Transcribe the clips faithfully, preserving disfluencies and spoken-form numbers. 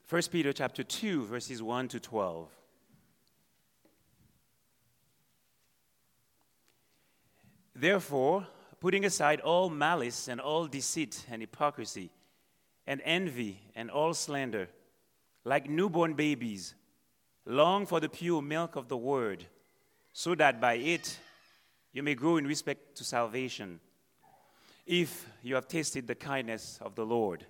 First Peter chapter two, verses one to twelve. Therefore, putting aside all malice and all deceit and hypocrisy and envy and all slander, like newborn babies, long for the pure milk of the word, so that by it you may grow in respect to salvation, if you have tasted the kindness of the Lord.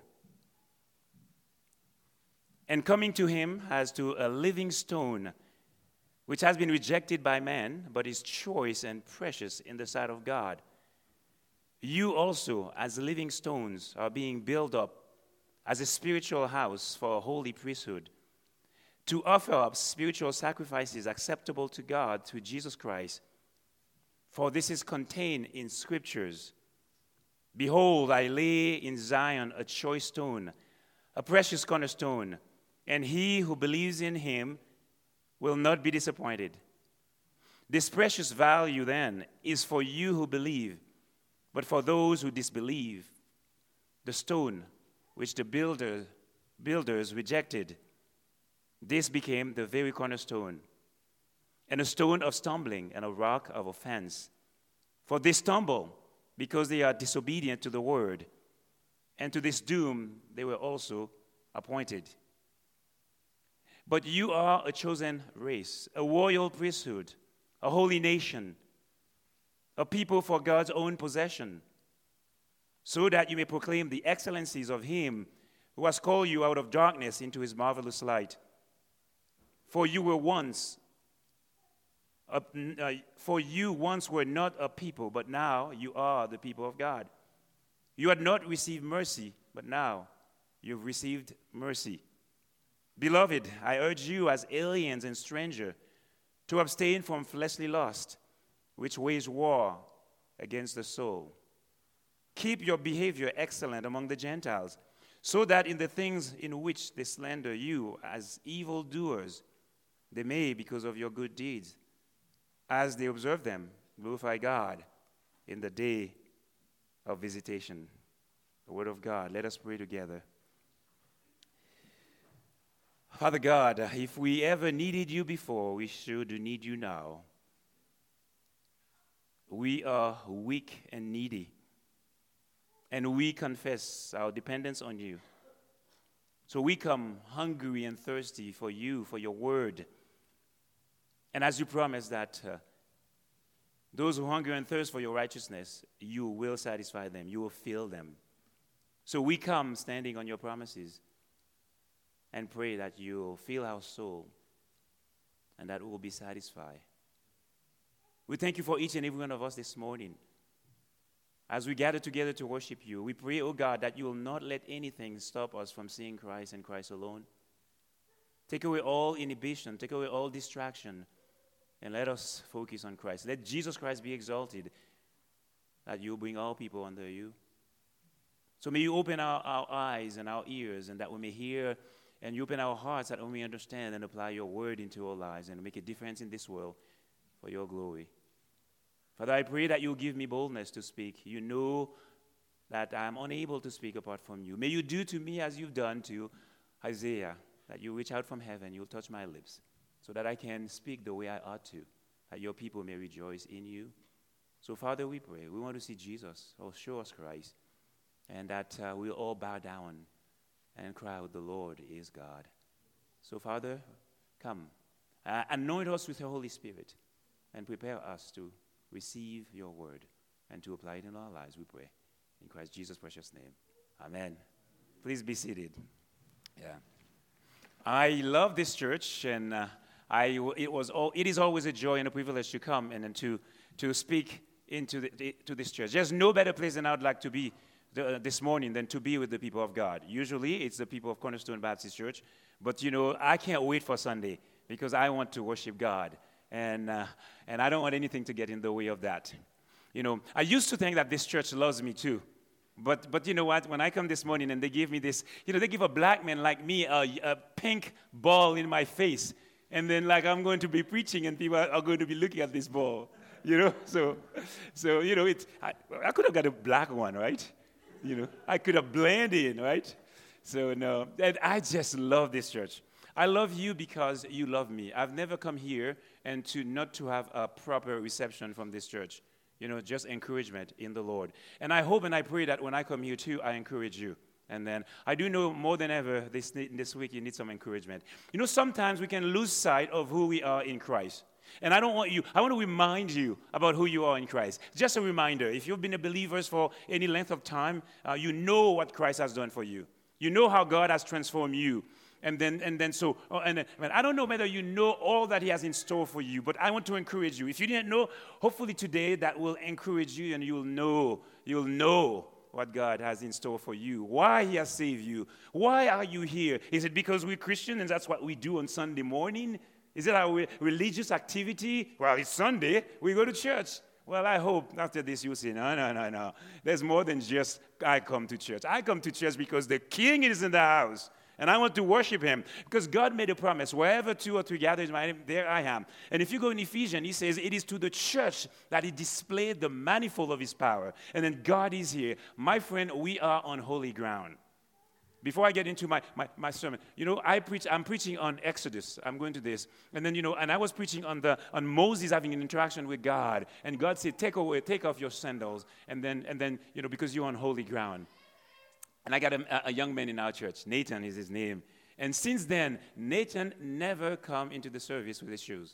And coming to him as to a living stone, which has been rejected by man, but is choice and precious in the sight of God. You also, as living stones, are being built up as a spiritual house for a holy priesthood, to offer up spiritual sacrifices acceptable to God through Jesus Christ. For this is contained in Scriptures. Behold, I lay in Zion a choice stone, a precious cornerstone, and he who believes in him will not be disappointed. This precious value, then, is for you who believe, but for those who disbelieve, the stone which the builder, builders rejected, this became the very cornerstone, and a stone of stumbling and a rock of offense. For they stumble because they are disobedient to the word, and to this doom they were also appointed. But you are a chosen race, a royal priesthood, a holy nation, a people for God's own possession, so that you may proclaim the excellencies of him who has called you out of darkness into his marvelous light. For you were once, a, uh, for you once were not a people, but now you are the people of God. You had not received mercy, but now you've received mercy. Beloved, I urge you as aliens and strangers to abstain from fleshly lust, which wage war against the soul. Keep your behavior excellent among the Gentiles, so that in the things in which they slander you as evildoers, they may, because of your good deeds, as they observe them, glorify God in the day of visitation. The word of God. Let us pray together. Father God, if we ever needed you before, we should need you now. We are weak and needy, and we confess our dependence on you. So we come hungry and thirsty for you, for your word. And as you promised that uh, those who hunger and thirst for your righteousness, you will satisfy them, you will fill them. So we come standing on your promises and pray that you will fill our soul and that we will be satisfied. We thank you for each and every one of us this morning. As we gather together to worship you, we pray, oh God, that you will not let anything stop us from seeing Christ and Christ alone. Take away all inhibition, take away all distraction, and let us focus on Christ. Let Jesus Christ be exalted, that you bring all people under you. So may you open our, our eyes and our ears, and that we may hear, and you open our hearts that we may understand and apply your word into our lives and make a difference in this world for your glory. Father, I pray that you'll give me boldness to speak. You know that I'm unable to speak apart from you. May you do to me as you've done to Isaiah, that you reach out from heaven, you'll touch my lips, so that I can speak the way I ought to, that your people may rejoice in you. So, Father, we pray. We want to see Jesus, or show us Christ, and that uh, we'll all bow down and cry out, the Lord is God. So, Father, come. Uh, anoint us with your Holy Spirit and prepare us to receive your word and to apply it in our lives, we pray. In Christ Jesus' precious name. Amen. Please be seated. Yeah. I love this church, and uh, I, it, was all, it is always a joy and a privilege to come and, and to, to speak into the, to this church. There's no better place than I would like to be The, this morning than to be with the people of God. Usually it's the people of Cornerstone Baptist Church, but you know, I can't wait for Sunday because I want to worship God, and uh, and I don't want anything to get in the way of that. You know, I used to think that this church loves me too, but but you know what? When I come this morning and they give me this, you know, they give a black man like me a, a pink ball in my face, and then like I'm going to be preaching and people are going to be looking at this ball, you know. So so you know, it's I, I could have got a black one, right? You know, I could have blended in, right? So, no, and I just love this church. I love you because you love me. I've never come here and to not to have a proper reception from this church. You know, just encouragement in the Lord. And I hope and I pray that when I come here too, I encourage you. And then I do know more than ever this, this week you need some encouragement. You know, sometimes we can lose sight of who we are in Christ. And I don't want you, I want to remind you about who you are in Christ. Just a reminder, if you've been a believer for any length of time, uh, you know what Christ has done for you. You know how God has transformed you. And then, and then so, oh, and then, I don't know whether you know all that he has in store for you, but I want to encourage you. If you didn't know, hopefully today that will encourage you and you'll know, you'll know what God has in store for you, why he has saved you. Why are you here? Is it because we're Christian and that's what we do on Sunday morning? Is it our religious activity? Well, it's Sunday, we go to church. Well, I hope after this you'll say, no, no, no, no. There's more than just I come to church. I come to church because the King is in the house. And I want to worship him because God made a promise. Wherever two or three gather in my name, there I am. And if you go in Ephesians, he says it is to the church that he displayed the manifold of his power. And then God is here. My friend, we are on holy ground. Before I get into my, my, my sermon, you know, I preach, I'm preaching on Exodus. I'm going to this. And then, you know, and I was preaching on the on Moses having an interaction with God. And God said, take away, take off your sandals. And then, and then, you know, because you're on holy ground. And I got a, a young man in our church. Nathan is his name. And since then, Nathan never come into the service with his shoes.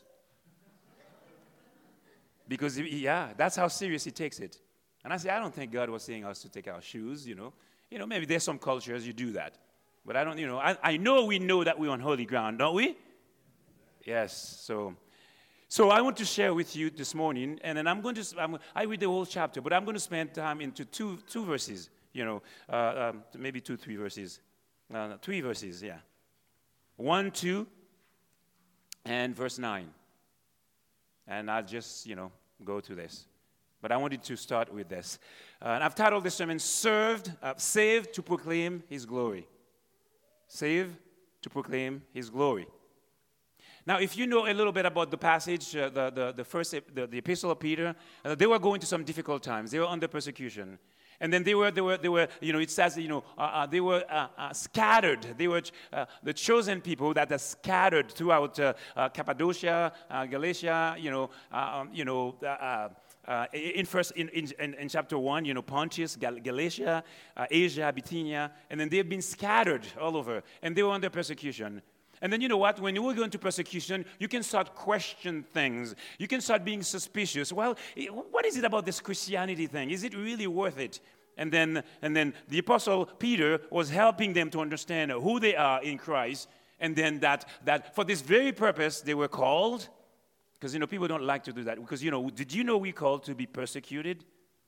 Because, he, yeah, that's how serious he takes it. And I say, I don't think God was saying us to take our shoes, you know. You know, maybe there's some cultures you do that. But I don't, you know, I, I know we know that we're on holy ground, don't we? Yes, so... So I want to share with you this morning, and then I'm going to, I'm, I read the whole chapter, but I'm going to spend time into two two verses. You know, uh, um, maybe two, three verses. Uh, three verses, yeah. One, two, and verse nine. And I'll just, you know, go to this. But I wanted to start with this. Uh, and I've titled this sermon, Served, uh, Saved to Proclaim His Glory. Saved to proclaim His glory. Now, if you know a little bit about the passage, uh, the, the, the first, the, the epistle of Peter, uh, they were going through some difficult times. They were under persecution. And then they were, they were, they were. You know, it says, you know, uh, uh, they were uh, uh, scattered. They were uh, the chosen people that are scattered throughout uh, uh, Cappadocia, uh, Galatia. You know, uh, um, you know, uh, uh, in first in, in in chapter one, you know, Pontus, Gal- Galatia, uh, Asia, Bithynia, and then they've been scattered all over, and they were under persecution. And then you know what? When you go into persecution, you can start questioning things. You can start being suspicious. Well, what is it about this Christianity thing? Is it really worth it? And then, and then the Apostle Peter was helping them to understand who they are in Christ. And then that, that for this very purpose, they were called. Because, you know, people don't like to do that. Because, you know, did you know we're called to be persecuted?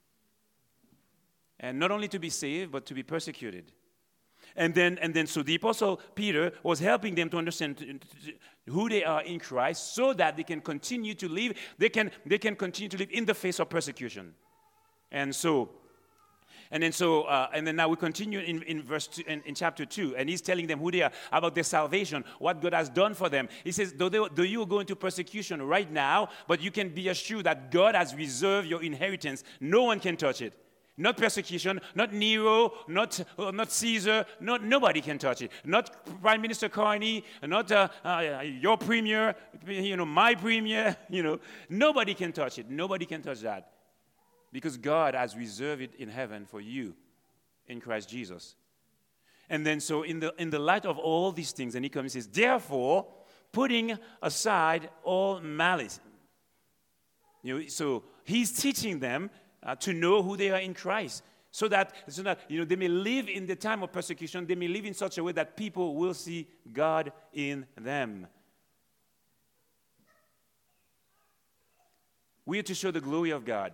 And not only to be saved, but to be persecuted. And then, and then, so the Apostle Peter was helping them to understand who they are in Christ, so that they can continue to live. They can, they can continue to live in the face of persecution. And so, and then, so, uh, and then now we continue in, in verse two, in, in chapter two, and he's telling them who they are, about their salvation, what God has done for them. He says, though, they, though you go into persecution right now, but you can be assured that God has reserved your inheritance. No one can touch it. Not persecution, not Nero, not uh, not Caesar, not nobody can touch it. Not Prime Minister Carney, not uh, uh, your premier, you know, my premier, you know. Nobody can touch it. Nobody can touch that. Because God has reserved it in heaven for you in Christ Jesus. And then so in the in the light of all these things, and he comes and says, therefore, putting aside all malice. You know, so he's teaching them Uh, to know who they are in Christ, so that, so that you know, they may live in the time of persecution, they may live in such a way that people will see God in them. We are to show the glory of God,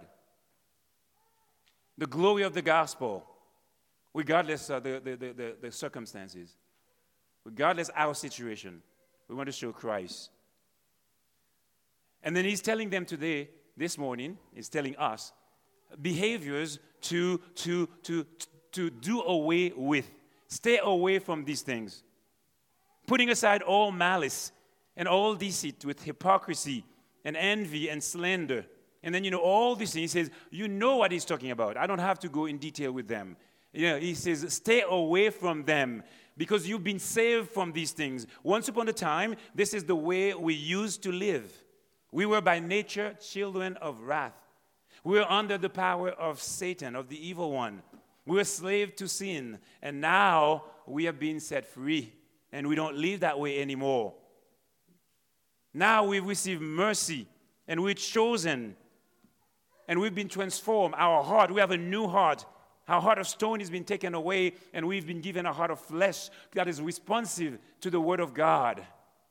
the glory of the gospel, regardless of the, the, the, the, the circumstances, regardless of our situation. We want to show Christ. And then he's telling them today, this morning, he's telling us, behaviors to, to, to, to do away with. Stay away from these things. Putting aside all malice and all deceit with hypocrisy and envy and slander. And then, you know, all these things, he says, you know what he's talking about. I don't have to go in detail with them. You know, he says, stay away from them. because you've been saved from these things. Once upon a time, this is the way we used to live. We were by nature children of wrath. We were under the power of Satan, of the evil one. We were slaves to sin, and now we have been set free, and we don't live that way anymore. Now we've received mercy, and we're chosen, and we've been transformed. Our heart, we have a new heart. Our heart of stone has been taken away, and we've been given a heart of flesh that is responsive to the Word of God.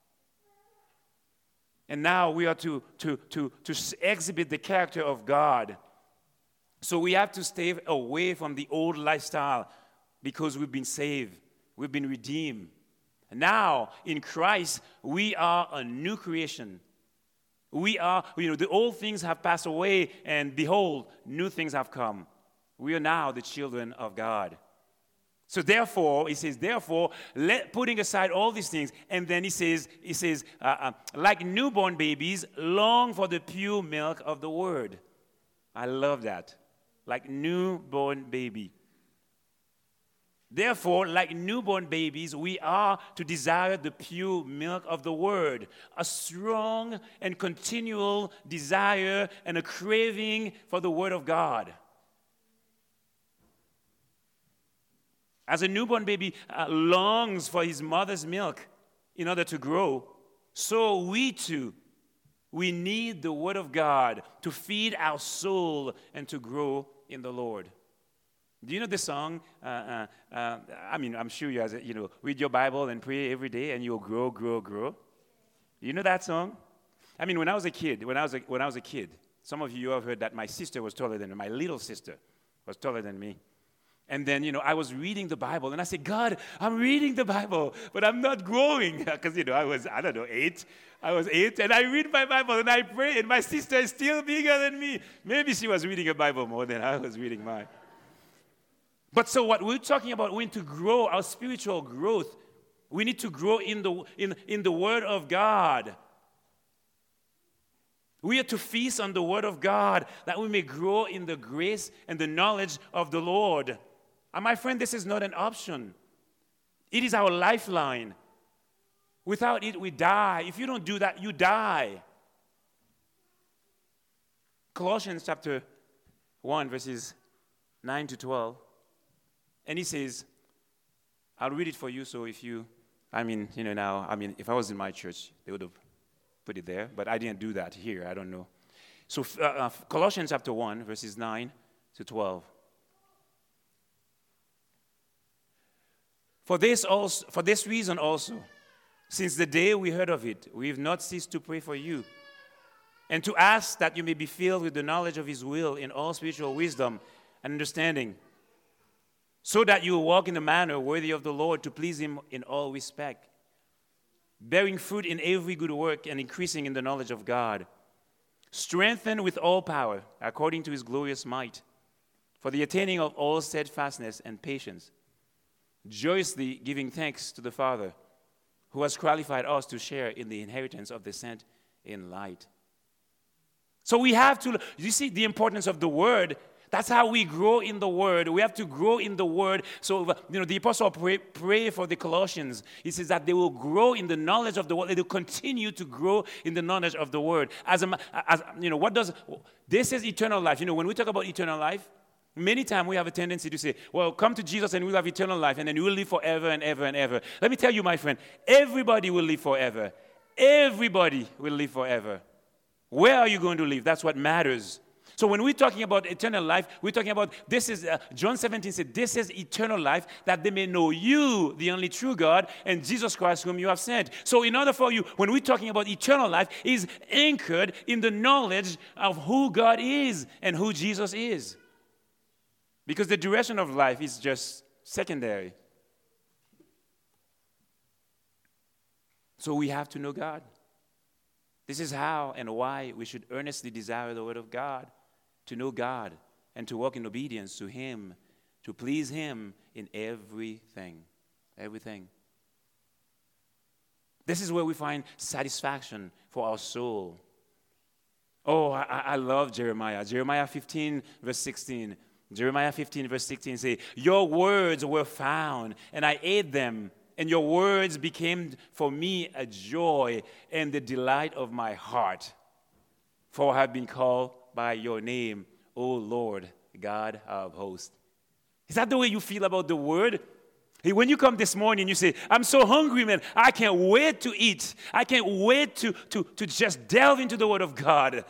And now we are to, to, to, to exhibit the character of God. So we have to stay away from the old lifestyle because we've been saved. We've been redeemed. Now, in Christ, we are a new creation. We are, you know, the old things have passed away, and behold, new things have come. We are now the children of God. So therefore, he says, therefore, let, putting aside all these things, and then he says, he says, uh, uh, like newborn babies, long for the pure milk of the word. I love that. Like newborn baby. Therefore, like newborn babies, we are to desire the pure milk of the word, a strong and continual desire and a craving for the word of God. As a newborn baby uh, longs for his mother's milk in order to grow, so we too, we need the Word of God to feed our soul and to grow in the Lord. Do you know the song? Uh, uh, uh, I mean, I'm sure you guys, you know, read your Bible and pray every day and you'll grow, grow, grow. You know that song? I mean, when I was a kid, when I was a, when I was a kid, some of you have heard that my sister was taller than me. My little sister was taller than me. And then, you know, I was reading the Bible, and I said, God, I'm reading the Bible, but I'm not growing. Because, you know, I was, I don't know, eight. I was eight, and I read my Bible, and I pray, and my sister is still bigger than me. Maybe she was reading a Bible more than I was reading mine. But so what we're talking about, we need to grow our spiritual growth. We need to grow in the, in, in the Word of God. We are to feast on the Word of God, that we may grow in the grace and the knowledge of the Lord. And my friend, this is not an option. It is our lifeline. Without it, we die. If you don't do that, you die. Colossians chapter one, verses nine to twelve. And he says, I'll read it for you, so if you, I mean, you know, now, I mean, if I was in my church, they would have put it there, but I didn't do that here, I don't know. So uh, uh, Colossians chapter one, verses nine to twelve. For this also, for this reason also, since the day we heard of it, we have not ceased to pray for you, and to ask that you may be filled with the knowledge of his will in all spiritual wisdom and understanding, so that you will walk in a manner worthy of the Lord, to please him in all respect, bearing fruit in every good work and increasing in the knowledge of God, strengthened with all power according to his glorious might, for the attaining of all steadfastness and patience, joyously giving thanks to the Father, who has qualified us to share in the inheritance of the saints in light. So we have to, you see the importance of the Word. That's how we grow in the Word. We have to grow in the Word. So, you know, the apostle pray, pray for the Colossians. He says that they will grow in the knowledge of the Word. They will continue to grow in the knowledge of the Word. As, a, as you know, what does, this is eternal life. You know, when we talk about eternal life, many times we have a tendency to say, well, come to Jesus and we'll have eternal life, and then you will live forever and ever and ever. Let me tell you, my friend, everybody will live forever. Everybody will live forever. Where are you going to live? That's what matters. So when we're talking about eternal life, we're talking about, this is, uh, John seventeen said, this is eternal life, that they may know you, the only true God, and Jesus Christ whom you have sent. So in order for you, when we're talking about eternal life, is anchored in the knowledge of who God is and who Jesus is. Because the duration of life is just secondary. So we have to know God. This is how and why we should earnestly desire the Word of God, to know God and to walk in obedience to Him, to please Him in everything. Everything. This is where we find satisfaction for our soul. Oh, I, I love Jeremiah. Jeremiah fifteen, verse sixteen. Jeremiah fifteen, verse sixteen say, your words were found, and I ate them, and your words became for me a joy and the delight of my heart. For I have been called by your name, O Lord, God of hosts. Is that the way you feel about the word? Hey, when you come this morning, you say, I'm so hungry, man. I can't wait to eat. I can't wait to, to, to just delve into the word of God.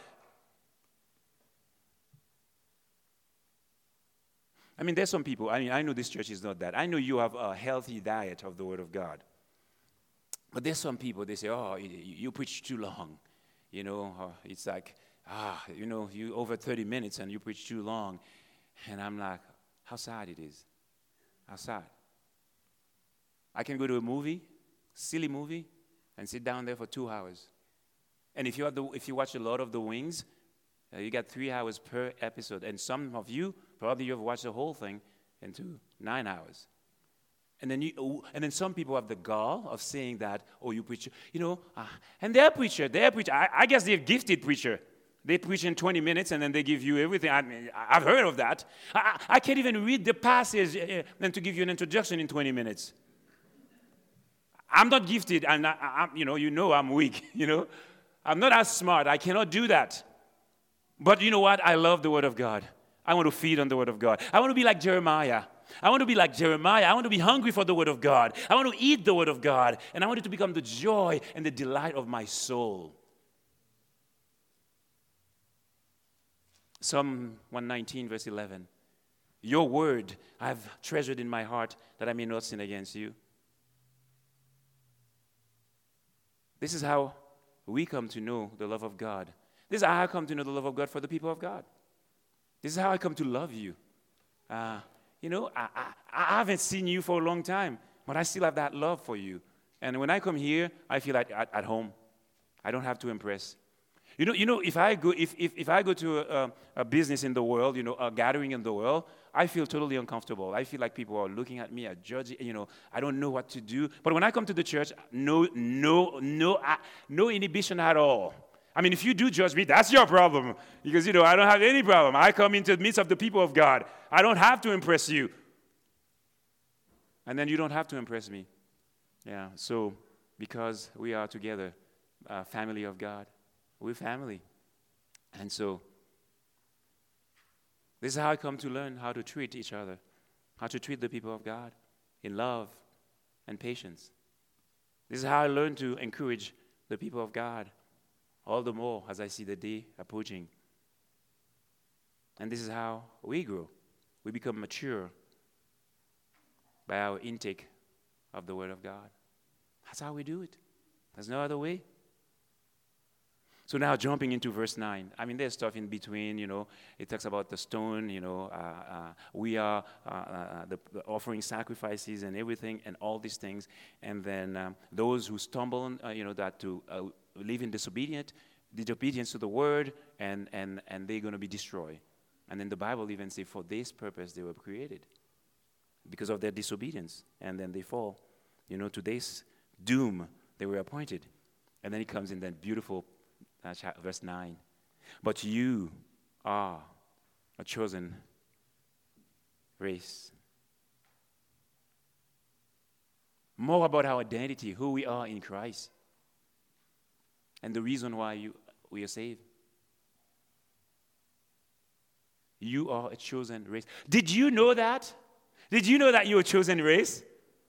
I mean, there's some people, I mean, I know this church is not that. I know you have a healthy diet of the Word of God. But there's some people, they say, oh, you, you preach too long. You know, uh, it's like, ah, you know, you over thirty minutes and you preach too long. And I'm like, how sad it is. How sad. I can go to a movie, silly movie, and sit down there for two hours. And if you, have the, if you watch a lot of The Wings, uh, you got three hours per episode. And some of you, probably you've watched the whole thing into nine hours. And then you, and then some people have the gall of saying that, oh, you preach, you know, uh, and they're preacher, they're preacher. I, I guess they're gifted preacher. They preach in twenty minutes and then they give you everything. I mean, I've heard of that. I, I can't even read the passage uh, and to give you an introduction in twenty minutes. I'm not gifted. I'm not, I'm, you know, you know I'm weak, you know. I'm not as smart. I cannot do that. But you know what? I love the Word of God. I want to feed on the Word of God. I want to be like Jeremiah. I want to be like Jeremiah. I want to be hungry for the Word of God. I want to eat the Word of God. And I want it to become the joy and the delight of my soul. Psalm one nineteen, verse eleven. Your word I have treasured in my heart that I may not sin against you. This is how we come to know the love of God. This is how I come to know the love of God for the people of God. This is how I come to love you. Uh, you know, I, I, I haven't seen you for a long time, but I still have that love for you. And when I come here, I feel like at, at home. I don't have to impress. You know, you know, if I go, if if, if I go to a, a business in the world, you know, a gathering in the world, I feel totally uncomfortable. I feel like people are looking at me, are judging. You know, I don't know what to do. But when I come to the church, no, no, no, uh, no inhibition at all. I mean, if you do judge me, that's your problem. Because, you know, I don't have any problem. I come into the midst of the people of God. I don't have to impress you. And then you don't have to impress me. Yeah, so because we are together, uh, family of God, we're family. And so this is how I come to learn how to treat each other, how to treat the people of God in love and patience. This is how I learn to encourage the people of God. All the more as I see the day approaching. And this is how we grow. We become mature by our intake of the Word of God. That's how we do it. There's no other way. So now jumping into verse nine. I mean, there's stuff in between, you know. It talks about the stone, you know. Uh, uh, we are uh, uh, the, the offering sacrifices and everything and all these things. And then um, those who stumble, uh, you know, that to uh, live in disobedient, disobedience to the word, and, and, and they're going to be destroyed. And then the Bible even says for this purpose they were created. Because of their disobedience. And then they fall, you know, to this doom they were appointed. And then it comes in that beautiful Uh, verse nine. But you are a chosen race. More about our identity, who we are in Christ. And the reason why you, we are saved. You are a chosen race. Did you know that? Did you know that you're a chosen race?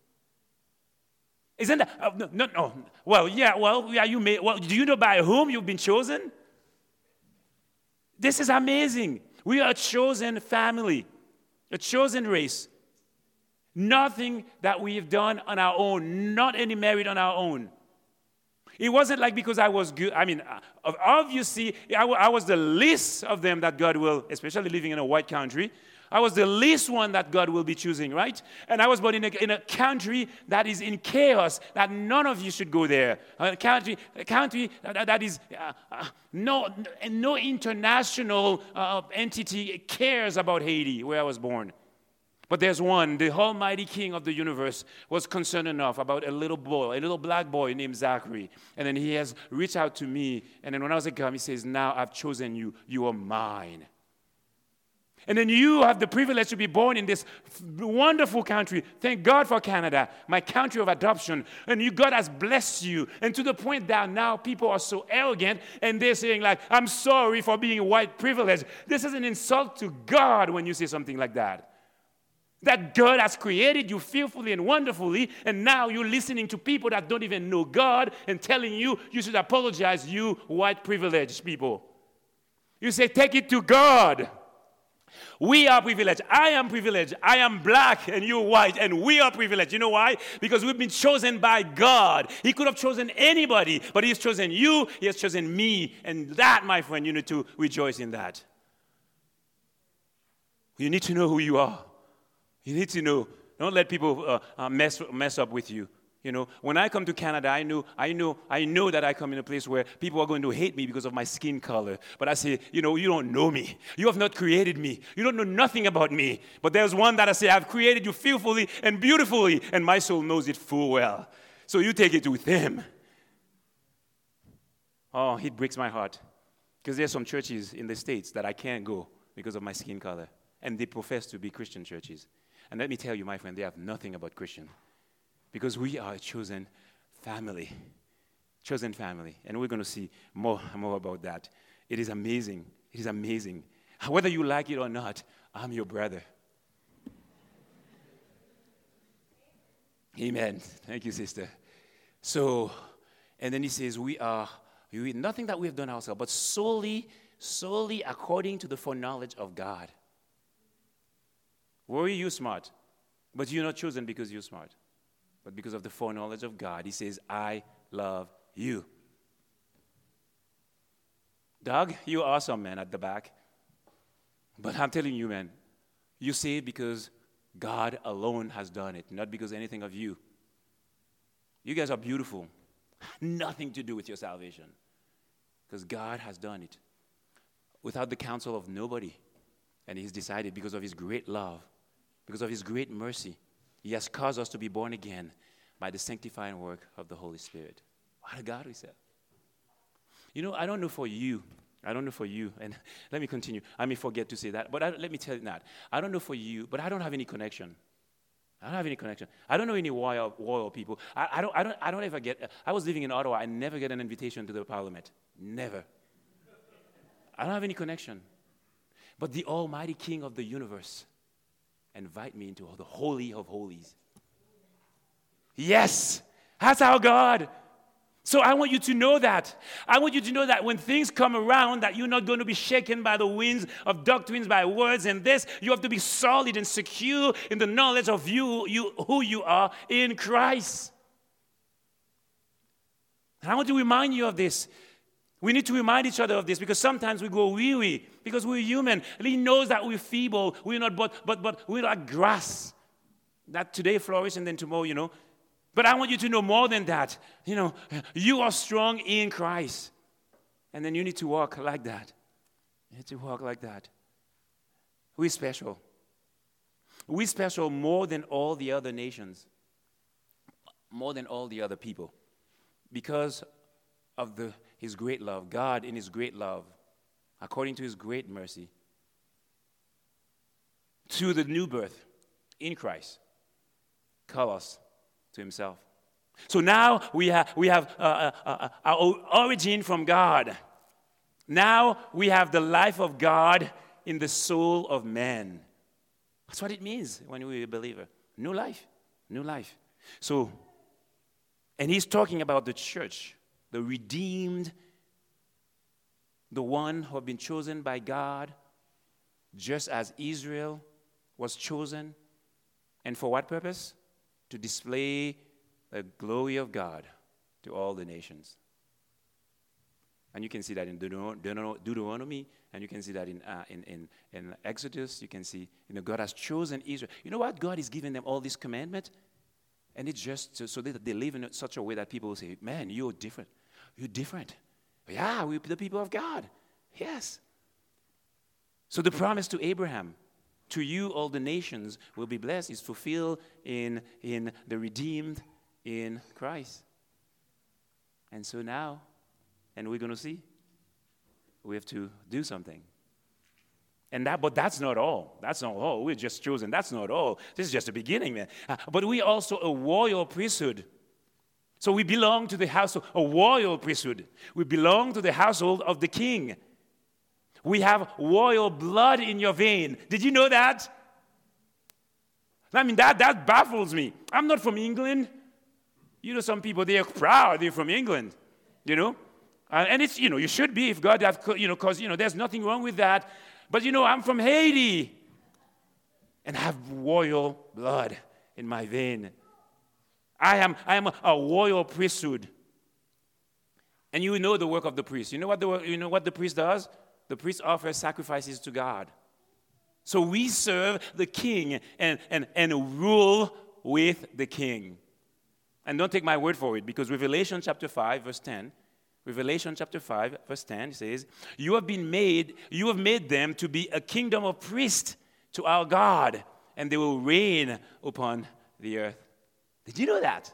Isn't that, uh, no, no, no, well, yeah, well, yeah, you may, well, do you know by whom you've been chosen? This is amazing. We are a chosen family, a chosen race. Nothing that we've done on our own, not any merit on our own. It wasn't like because I was good, I mean, obviously, I, I was the least of them that God will, especially living in a white country, I was the least one that God will be choosing, right? And I was born in a, in a country that is in chaos, that none of you should go there. A country, a country that, that is, uh, uh, no, no international uh, entity cares about Haiti, where I was born. But there's one, the almighty king of the universe was concerned enough about a little boy, a little black boy named Zachary. And then he has reached out to me. And then when I was a kid, he says, now I've chosen you. You are mine. And then you have the privilege to be born in this wonderful country. Thank God for Canada, my country of adoption. And you, God has blessed you. And to the point that now people are so arrogant and they're saying like, I'm sorry for being white privileged. This is an insult to God when you say something like that. That God has created you fearfully and wonderfully, and now you're listening to people that don't even know God and telling you you should apologize, you white privileged people. You say, take it to God. We are privileged. I am privileged. I am black and you're white, and we are privileged. You know why? Because we've been chosen by God. He could have chosen anybody, but He has chosen you. He has chosen me. And that, my friend, you need to rejoice in that. You need to know who you are. You need to know. Don't let people uh, uh, mess mess up with you. You know, when I come to Canada, I know, I know, I know that I come in a place where people are going to hate me because of my skin color. But I say, you know, you don't know me. You have not created me. You don't know nothing about me. But there's one that I say, I've created you fearfully and beautifully, and my soul knows it full well. So you take it with Him. Oh, it breaks my heart. Because there's some churches in the States that I can't go because of my skin color. And they profess to be Christian churches. And let me tell you, my friend, they have nothing about Christian. Because we are a chosen family. Chosen family. And we're going to see more and more about that. It is amazing. It is amazing. Whether you like it or not, I'm your brother. Amen. Thank you, sister. So, and then he says, we are, we, nothing that we have done ourselves, but solely, solely according to the foreknowledge of God. Were you smart? But you're not chosen because you're smart. But because of the foreknowledge of God, He says, I love you. Doug, you're awesome, man, at the back. But I'm telling you, man, you say it because God alone has done it, not because anything of you. You guys are beautiful. Nothing to do with your salvation. Because God has done it. Without the counsel of nobody. And He's decided because of His great love, because of His great mercy, He has caused us to be born again by the sanctifying work of the Holy Spirit. What a God we serve. You know, I don't know for you. I don't know for you. And let me continue. I may forget to say that. But I, let me tell you that. I don't know for you, but I don't have any connection. I don't have any connection. I don't know any royal, royal people. I, I, don't, I, don't, I don't ever get... I was living in Ottawa. I never get an invitation to the parliament. Never. I don't have any connection. But the Almighty King of the universe invite me into the Holy of Holies. Yes, that's our God. So I want you to know that. I want you to know that when things come around, that you're not going to be shaken by the winds of doctrines, by words and this. You have to be solid and secure in the knowledge of you, you who you are in Christ. And I want to remind you of this. We need to remind each other of this because sometimes we go weary because we're human. And He knows that we're feeble. We're not, but, but, but we're like grass that today flourishes and then tomorrow, you know. But I want you to know more than that. You know, you are strong in Christ. And then you need to walk like that. You need to walk like that. We're special. We're special more than all the other nations. More than all the other people. Because of the His great love. God in His great love, according to His great mercy, to the new birth in Christ, call us to Himself. So now we have we have uh, uh, uh, our origin from God. Now we have the life of God in the soul of man. That's what it means when we're a believer. New life, new life. So, and He's talking about the church, the redeemed, the one who have been chosen by God, just as Israel was chosen. And for what purpose? To display the glory of God to all the nations. And you can see that in Deuteronomy, and you can see that in, uh, in, in, in Exodus. You can see, you know, God has chosen Israel. You know what? God is giving them all these commandments, and it's just so, so that they live in such a way that people will say, man, you're different. You're different. Yeah, we're the people of God. Yes. So the promise to Abraham, to you all the nations will be blessed, is fulfilled in, in the redeemed in Christ. And so now, and we're going to see, we have to do something. And that, but that's not all. That's not all. We're just chosen. That's not all. This is just the beginning, man. Uh, but we also a royal priesthood. So we belong to the household, a royal priesthood. We belong to the household of the king. We have royal blood in your vein. Did you know that? I mean, that, that baffles me. I'm not from England. You know, some people, they are proud they're from England, you know. Uh, and it's, you know, you should be if God have, you know, because, you know, there's nothing wrong with that. But, you know, I'm from Haiti. And I have royal blood in my vein. I am, I am a, a royal priesthood. And you know the work of the priest. You know what the, you know what the priest does? The priest offers sacrifices to God. So we serve the king and, and, and rule with the king. And don't take my word for it, because Revelation chapter five, verse ten, Revelation chapter five, verse ten says, You have been made, you have made them to be a kingdom of priests to our God, and they will reign upon the earth. Did you know that?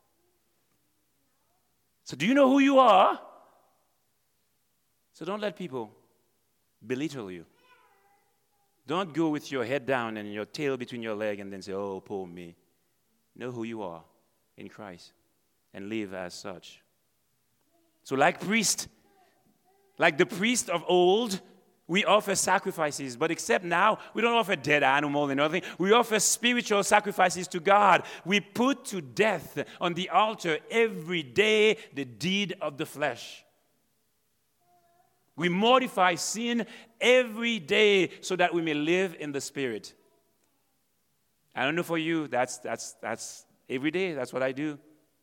So do you know who you are? So don't let people belittle you. Don't go with your head down and your tail between your legs and then say, oh, poor me. Know who you are in Christ and live as such. So like priest, like the priest of old, we offer sacrifices, but except now, we don't offer dead animal and nothing. We offer spiritual sacrifices to God. We put to death on the altar every day the deed of the flesh. We mortify sin every day so that we may live in the Spirit. I don't know for you, that's that's that's every day, that's what I do.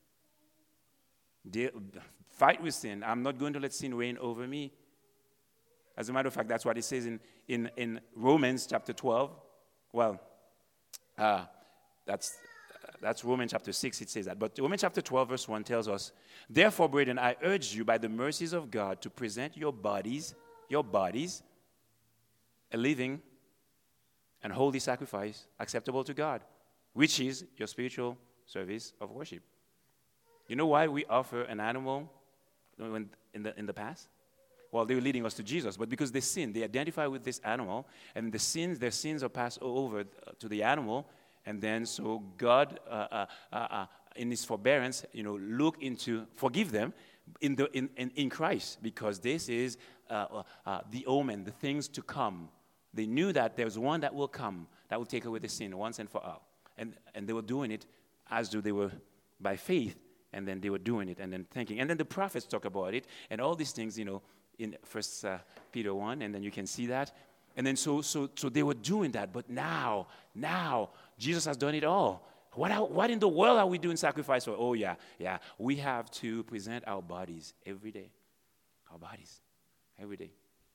De- fight with sin. I'm not going to let sin reign over me. As a matter of fact, that's what it says in, in, in Romans chapter twelve. Well, uh, that's that's Romans chapter six, it says that. But Romans chapter twelve, verse one tells us, Therefore, brethren, I urge you by the mercies of God to present your bodies, your bodies, a living and holy sacrifice acceptable to God, which is your spiritual service of worship. You know why we offer an animal in the in the past? Well, they were leading us to Jesus, but because they sinned, they identify with this animal, and the sins, their sins are passed over to the animal, and then so God, uh, uh, uh, uh, in His forbearance, you know, look into, forgive them in the in, in, in Christ, because this is uh, uh, the omen, the things to come. They knew that there's one that will come that will take away the sin once and for all, and and they were doing it as do they were by faith, and then they were doing it, and then thinking, and then the prophets talk about it, and all these things, you know. In First uh, Peter one, and then you can see that. And then so so so they were doing that, but now, now, Jesus has done it all. What, are, what in the world are we doing sacrifice for? Oh, yeah, yeah. We have to present our bodies every day. Our bodies, every day.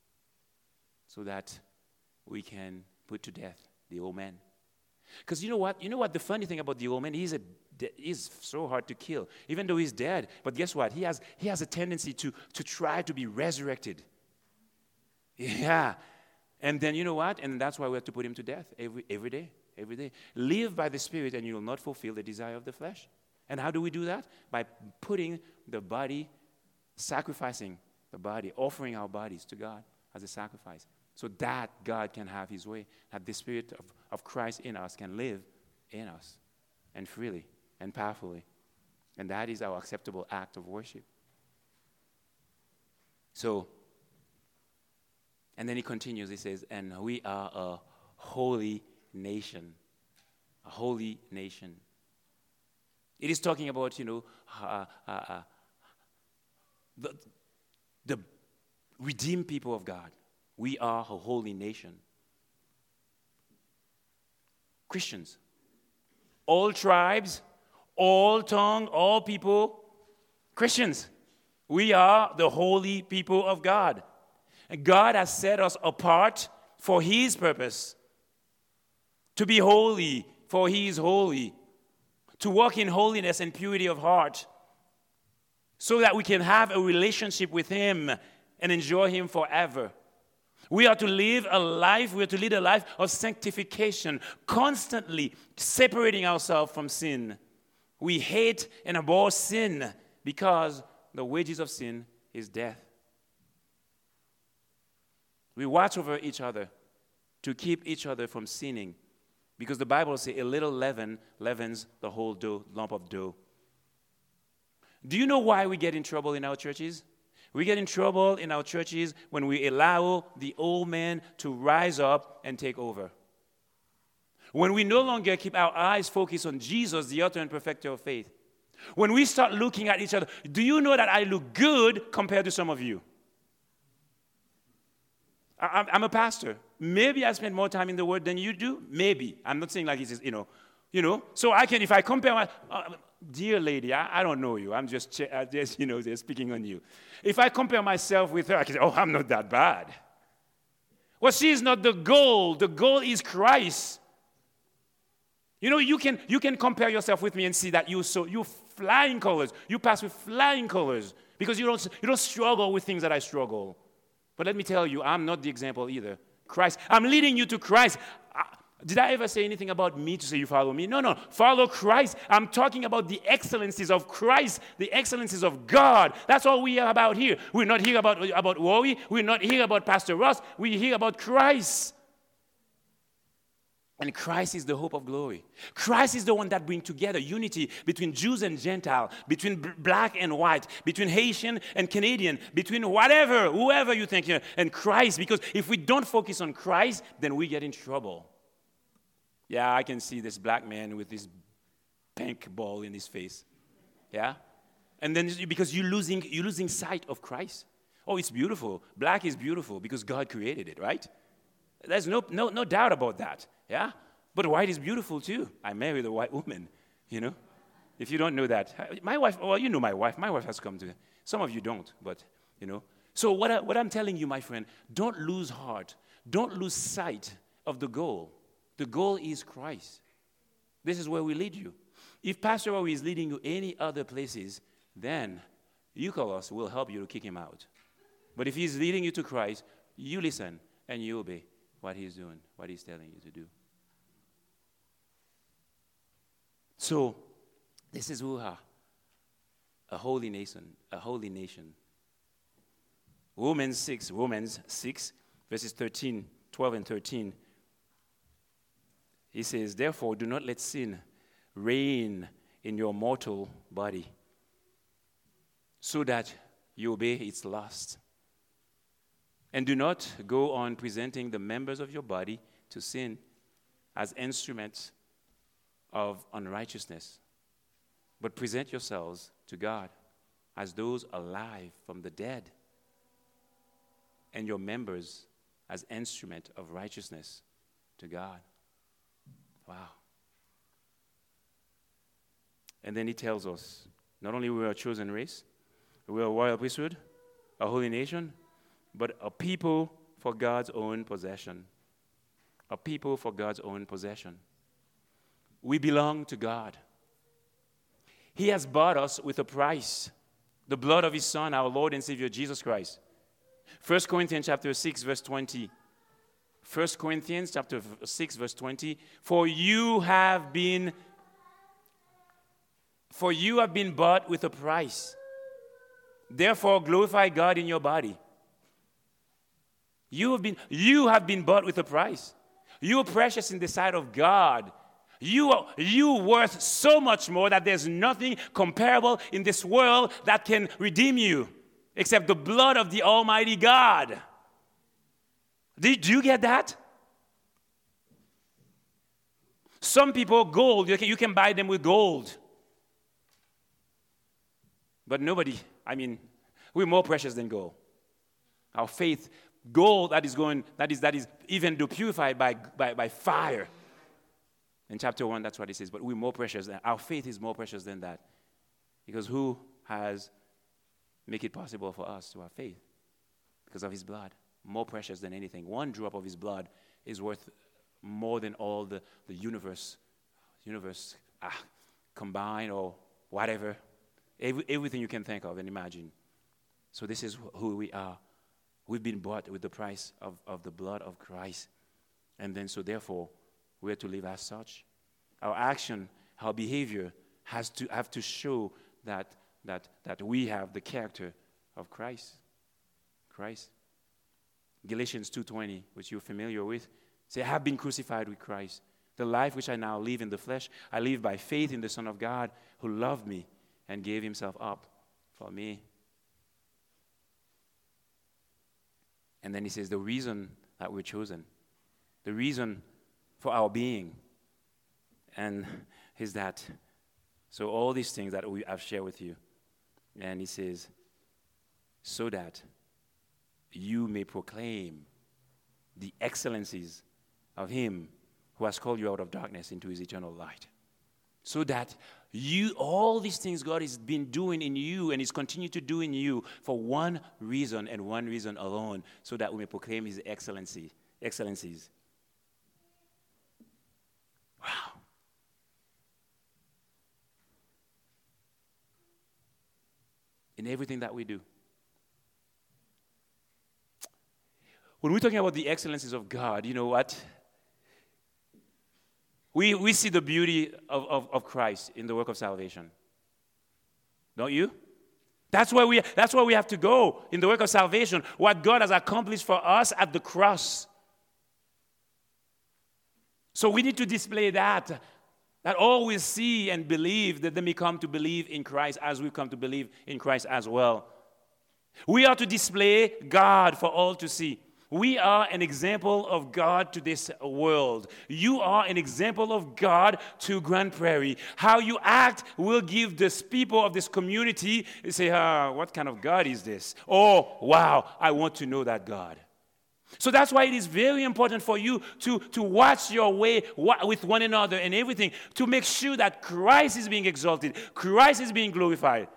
So that we can put to death the old man. Because you know what? You know what the funny thing about the old man? He's a He's so hard to kill, even though he's dead. But guess what? He has he has a tendency to, to try to be resurrected. Yeah. And then you know what? And that's why we have to put him to death every every day. Every day. Live by the Spirit and you will not fulfill the desire of the flesh. And how do we do that? By putting the body, sacrificing the body, offering our bodies to God as a sacrifice. So that God can have His way. That the Spirit of, of Christ in us can live in us and freely and powerfully. And that is our acceptable act of worship. So, and then he continues, he says, and we are a holy nation. A holy nation. It is talking about, you know, uh, uh, uh, the, the redeemed people of God. We are a holy nation. Christians. All tribes, all tongue, all people, Christians. We are the holy people of God. And God has set us apart for His purpose. To be holy, for He is holy. To walk in holiness and purity of heart. So that we can have a relationship with Him and enjoy Him forever. We are to live a life, we are to lead a life of sanctification, constantly separating ourselves from sin. We hate and abhor sin because the wages of sin is death. We watch over each other to keep each other from sinning. Because the Bible says a little leaven leavens the whole dough, lump of dough. Do you know why we get in trouble in our churches? We get in trouble in our churches when we allow the old man to rise up and take over. When we no longer keep our eyes focused on Jesus, the author and perfecter of faith. When we start looking at each other, do you know that I look good compared to some of you? I, I'm a pastor. Maybe I spend more time in the Word than you do. Maybe. I'm not saying like it's, you know, you know. So I can, if I compare my, uh, dear lady, I, I don't know you. I'm just, uh, just, you know, they're speaking on you. If I compare myself with her, I can say, oh, I'm not that bad. Well, she is not the goal. The goal is Christ. You know, you can you can compare yourself with me and see that you so you flying colors. You pass with flying colors because you don't you don't struggle with things that I struggle. But let me tell you, I'm not the example either. Christ, I'm leading you to Christ. I, did I ever say anything about me to say you follow me? No, no. Follow Christ. I'm talking about the excellencies of Christ, the excellencies of God. That's all we are about here. We're not here about, about Rory. We're not here about Pastor Ross. We're here about Christ. And Christ is the hope of glory. Christ is the one that brings together unity between Jews and Gentile, between b- black and white, between Haitian and Canadian, between whatever, whoever you think, you know, and Christ. Because if we don't focus on Christ, then we get in trouble. Yeah, I can see this black man with this pink ball in his face. Yeah? And then because you're losing, you're losing sight of Christ. Oh, it's beautiful. Black is beautiful because God created it, right? There's no, no, no doubt about that. Yeah? But white is beautiful too. I married a white woman, you know? If you don't know that. My wife, well, you know my wife. My wife has come to, some of you don't, but, you know. So what, I, what I'm telling you, my friend, don't lose heart. Don't lose sight of the goal. The goal is Christ. This is where we lead you. If Pastor Rory is leading you any other places, then you call us, we'll help you to kick him out. But if he's leading you to Christ, you listen and you obey what he's doing, what he's telling you to do. So, this is who we are. A holy nation, a holy nation. Romans six, Romans six, verses thirteen, twelve and thirteen. He says, therefore, do not let sin reign in your mortal body, so that you obey its lust. And do not go on presenting the members of your body to sin as instruments of unrighteousness, but present yourselves to God as those alive from the dead, and your members as instrument of righteousness to God. Wow. And then he tells us, not only we are a chosen race, we are a royal priesthood, a holy nation, but a people for God's own possession. A people for God's own possession. We belong to God. He has bought us with a price, the blood of his Son, our Lord and Savior, Jesus Christ. First Corinthians chapter six, verse twenty. First Corinthians chapter six, verse twenty. For you have been, for you have been bought with a price. Therefore, glorify God in your body. You have been, you have been bought with a price. You are precious in the sight of God. You are you worth so much more that there's nothing comparable in this world that can redeem you except the blood of the Almighty God. Did you get that? Some people, gold, you can, you can buy them with gold. But nobody, I mean, we're more precious than gold. Our faith, gold that is going, that is that is even though purified by, by, by fire. In chapter one, that's what it says. But we're more precious than, our faith is more precious than that. Because who has made it possible for us to have faith? Because of his blood. More precious than anything. One drop of his blood is worth more than all the, the universe, universe ah, combined or whatever. Every, everything you can think of and imagine. So this is who we are. We've been bought with the price of, of the blood of Christ. And then so therefore, we are to live as such. Our action, our behavior has to have to show that, that, that we have the character of Christ. Christ. Galatians two twenty, which you're familiar with, Say, I have been crucified with Christ. The life which I now live in the flesh, I live by faith in the Son of God who loved me and gave himself up for me. And then he says, the reason that we're chosen, the reason for our being, and is that, so all these things that we have shared with you, and he says, so that you may proclaim the excellencies of him who has called you out of darkness into his eternal light. So that you, all these things God has been doing in you and is continuing to do in you for one reason and one reason alone, so that we may proclaim his excellency, excellencies. Wow. In everything that we do. When we're talking about the excellencies of God, you know what? We, we see the beauty of, of, of Christ in the work of salvation. Don't you? That's where, we, that's where we have to go in the work of salvation. What God has accomplished for us at the cross. So we need to display that. That all we see and believe, that they may come to believe in Christ as we come to believe in Christ as well. We are to display God for all to see. We are an example of God to this world. You are an example of God to Grand Prairie. How you act will give the people of this community, they say, ah, what kind of God is this? Oh, wow, I want to know that God. So that's why it is very important for you to, to watch your way with one another and everything, to make sure that Christ is being exalted, Christ is being glorified.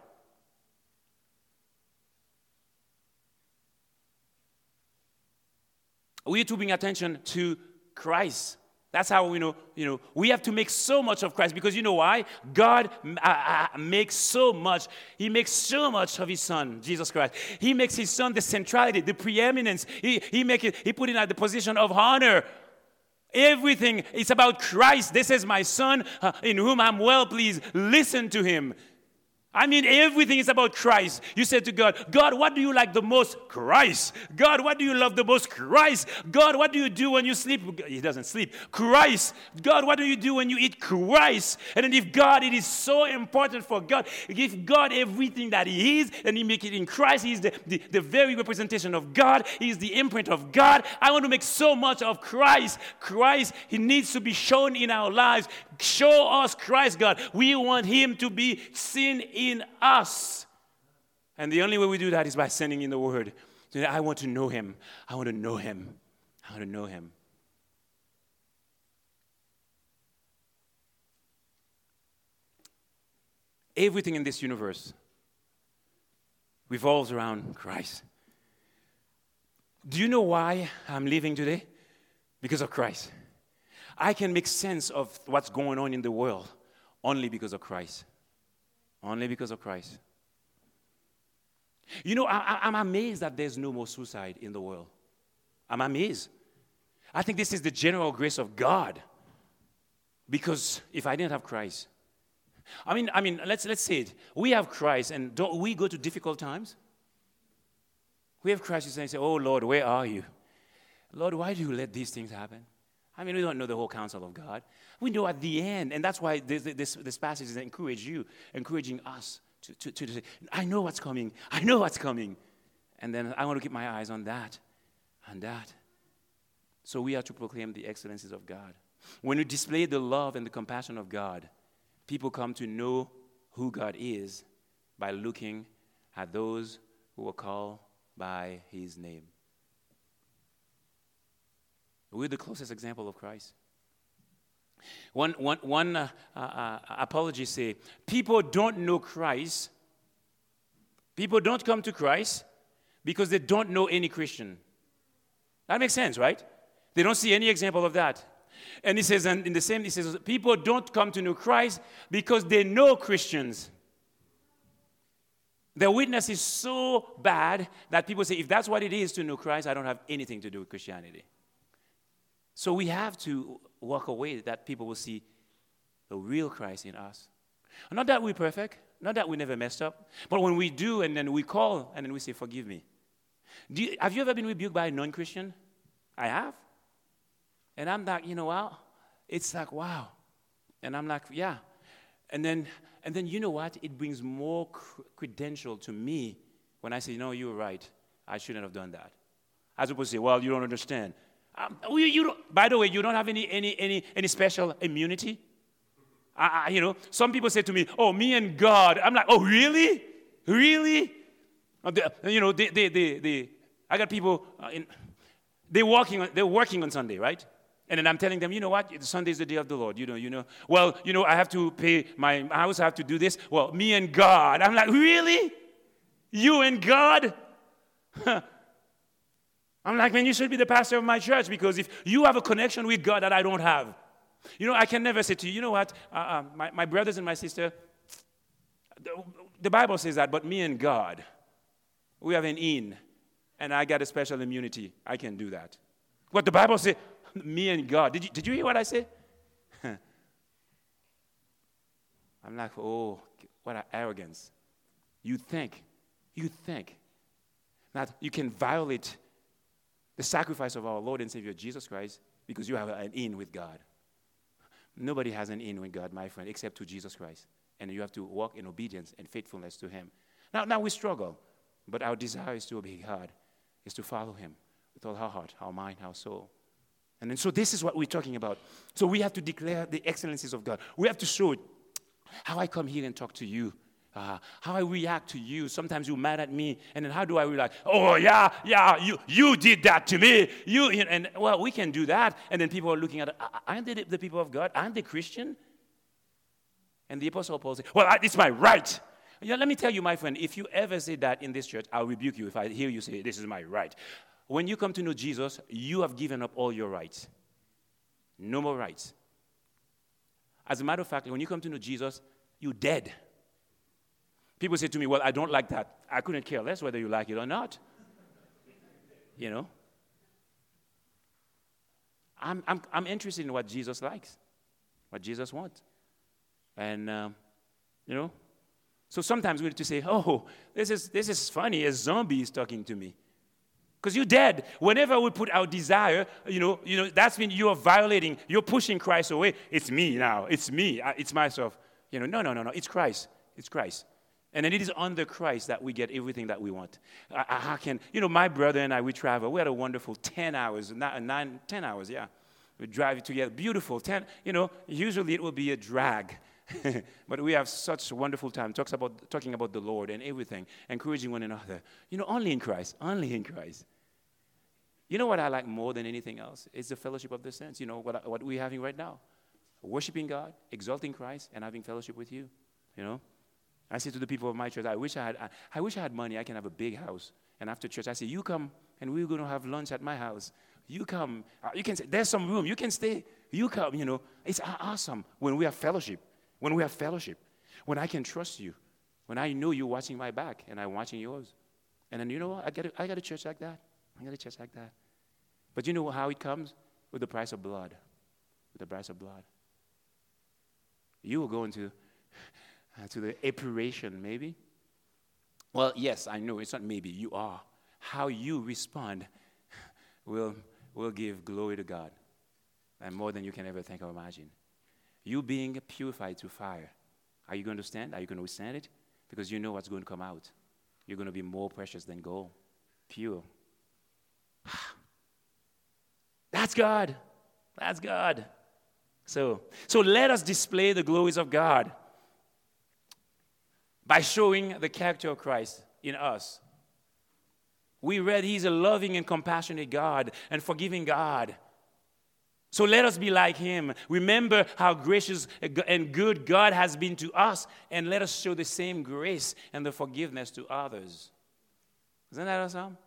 We have to bring attention to Christ. That's how we know, you know, we have to make so much of Christ, because you know why? God uh, uh, makes so much. He makes so much of his Son, Jesus Christ. He makes his Son the centrality, the preeminence. He, he, make it, he put it at the position of honor. Everything is about Christ. This is my Son uh, in whom I'm well pleased. Listen to him. I mean, everything is about Christ. You said to God, God, what do you like the most? Christ. God, what do you love the most? Christ. God, what do you do when you sleep? He doesn't sleep. Christ. God, what do you do when you eat? Christ. And then if God, it is so important for God, give God everything that he is, and he make it in Christ. He is the, the, the very representation of God. He is the imprint of God. I want to make so much of Christ. Christ, he needs to be shown in our lives. Show us Christ, God. We want him to be seen in us. And the only way we do that is by sending in the word. I want to know him. I want to know him. I want to know him. Everything in this universe revolves around Christ. Do you know why I'm living today? Because of Christ. I can make sense of what's going on in the world only because of Christ. Only because of Christ. You know, I, I'm amazed that there's no more suicide in the world. I'm amazed. I think this is the general grace of God. Because if I didn't have Christ, I mean, I mean, let's let's say it. We have Christ, and don't we go to difficult times? We have Christ, and say, "Oh Lord, where are you? Lord, why do you let these things happen?" I mean, we don't know the whole counsel of God. We know at the end, and that's why this, this, this passage is encourage you, encouraging us to, to, to say, I know what's coming. I know what's coming. And then I want to keep my eyes on that, on that. So we are to proclaim the excellencies of God. When we display the love and the compassion of God, people come to know who God is by looking at those who are called by his name. We're the closest example of Christ. One, one, one uh, uh, uh, apologist say, people don't know Christ. People don't come to Christ because they don't know any Christian. That makes sense, right? They don't see any example of that. And he says, and in the same, he says, people don't come to know Christ because they know Christians. Their witness is so bad that people say, if that's what it is to know Christ, I don't have anything to do with Christianity. So we have to walk away that people will see the real Christ in us. Not that we're perfect, not that we never messed up, but when we do and then we call and then we say, forgive me. Do you, have you ever been rebuked by a non-Christian? I have. And I'm like, you know what? It's like, wow. And I'm like, yeah. And then, and then you know what? It brings more cr- credential to me when I say, no, you were right. I shouldn't have done that. As opposed to say, well, you don't understand. Um, you, you don't, by the way, you don't have any any any any special immunity. I, I, you know, some people say to me, oh, me and God. I'm like, oh, really? Really? Uh, they, you know, they, they, they, they, I got people, uh, in, they're, working on, they're working on Sunday, right? And then I'm telling them, you know what? Sunday is the day of the Lord. You know, you know. Well, you know, I have to pay my house. I have to do this. Well, me and God. I'm like, really? You and God? I'm like, man, you should be the pastor of my church, because if you have a connection with God that I don't have, you know, I can never say to you, you know what? Uh, uh, my, my brothers and my sister, the, the Bible says that, but me and God, we have an in, and I got a special immunity. I can do that. What the Bible says, me and God. Did you, did you hear what I said? I'm like, oh, what an arrogance. You think, you think that you can violate the sacrifice of our Lord and Savior Jesus Christ because you have an in with God. Nobody has an in with God, my friend, except to Jesus Christ. And you have to walk in obedience and faithfulness to him. Now, now we struggle, but our desire is to obey God, is to follow him with all our heart, our mind, our soul. And then, so this is what we're talking about. So we have to declare the excellencies of God. We have to show it. How I come here and talk to you. Uh, how I react to you. Sometimes you're mad at me. And then how do I react? Oh, yeah, yeah, you you did that to me. You And, well, we can do that. And then people are looking at it. Aren't they the people of God? Aren't they Christian? And the Apostle Paul said, well, I, it's my right. Yeah, let me tell you, my friend, if you ever say that in this church, I'll rebuke you if I hear you say, this is my right. When you come to know Jesus, you have given up all your rights. No more rights. As a matter of fact, when you come to know Jesus, you're dead. People say to me, well, I don't like that. I couldn't care less whether you like it or not. You know? I'm, I'm, I'm interested in what Jesus likes, what Jesus wants. And, um, you know, so sometimes we need to say, oh, this is, this is funny, a zombie is talking to me. Because you're dead. Whenever we put our desire, you know, you know, that's when you are violating, you're pushing Christ away. It's me now. It's me. It's myself. You know, no, no, no, no. It's Christ. It's Christ. And then it is under Christ that we get everything that we want. I, I can, you know, my brother and I, we travel. We had a wonderful ten hours, nine, ten hours, yeah. We drive together. Beautiful. ten, you know, usually it will be a drag. But we have such a wonderful time talks about, talking about the Lord and everything, encouraging one another. You know, only in Christ, only in Christ. You know what I like more than anything else? It's the fellowship of the saints. You know, what, what we're having right now. Worshiping God, exalting Christ, and having fellowship with you. You know? I say to the people of my church, I wish I had, I, I wish I had money. I can have a big house. And after church, I say, you come, and we're going to have lunch at my house. You come. Uh, you can say, there's some room. You can stay. You come, you know. It's awesome when we have fellowship. When we have fellowship, when I can trust you, when I know you're watching my back and I'm watching yours. And then, you know what? I got a, I got a church like that. I got a church like that. But you know how it comes? With the price of blood. With the price of blood. You will go into uh, to the epuration, maybe. Well, yes, I know. It's not maybe. You are. How you respond will, will give glory to God. And more than you can ever think or imagine. You being purified through fire. Are you going to stand? Are you going to withstand it? Because you know what's going to come out. You're going to be more precious than gold. Pure. That's God. That's God. So, so let us display the glories of God by showing the character of Christ in us. We read He's a loving and compassionate God and forgiving God. So let us be like Him. Remember how gracious and good God has been to us, and let us show the same grace and the forgiveness to others. Isn't that awesome?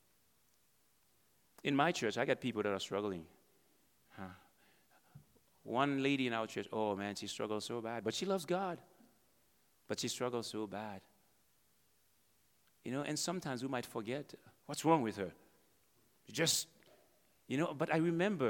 In my church, I got people that are struggling. Huh. One lady in our church, oh man, she struggles so bad, but she loves God. But she struggles so bad. You know, and sometimes we might forget what's wrong with her. Just, you know, but I remember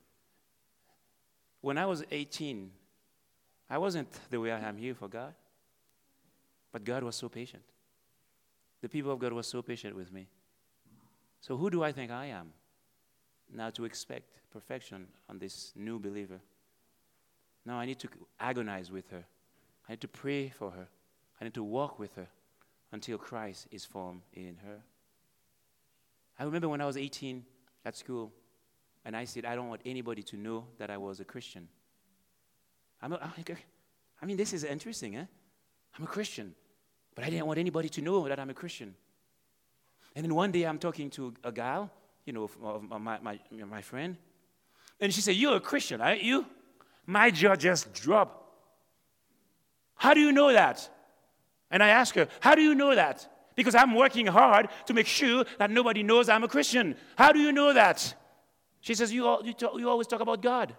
when I was eighteen, I wasn't the way I am here for God. But God was so patient. The people of God were so patient with me. So who do I think I am? now to expect perfection on this new believer. Now I need to agonize with her. I need to pray for her. I need to walk with her until Christ is formed in her. I remember when I was eighteen at school, and I said, I don't want anybody to know that I was a Christian. I'm a, I mean, this is interesting, eh? I'm a Christian, but I didn't want anybody to know that I'm a Christian. And then one day I'm talking to a gal, you know, my, my, my friend, and she said, you're a Christian, aren't you? My jaw just dropped. How do you know that? And I asked her, how do you know that? Because I'm working hard to make sure that nobody knows I'm a Christian. How do you know that? She says, you, all, you, talk, you always talk about God.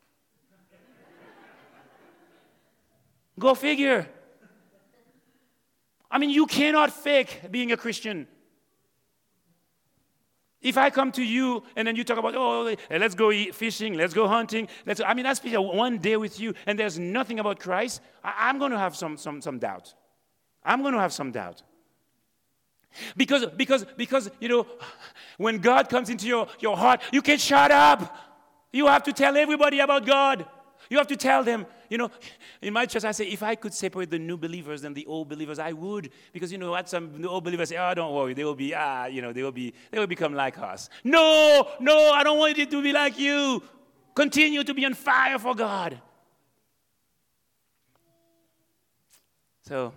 Go figure. I mean, you cannot fake being a Christian. If I come to you and then you talk about, oh, let's go eat fishing, let's go hunting, let's, I mean, I spend one day with you and there's nothing about Christ, I, I'm going to have some, some, some doubt. I'm going to have some doubt. Because, because, because, you know, when God comes into your, your heart, you can't shut up. You have to tell everybody about God. You have to tell them, you know, in my church I say, if I could separate the new believers and the old believers, I would. Because, you know, what some the old believers say, oh, don't worry, they will be, ah, you know, they will be, they will become like us. No, no, I don't want it to be like you. Continue to be on fire for God. So,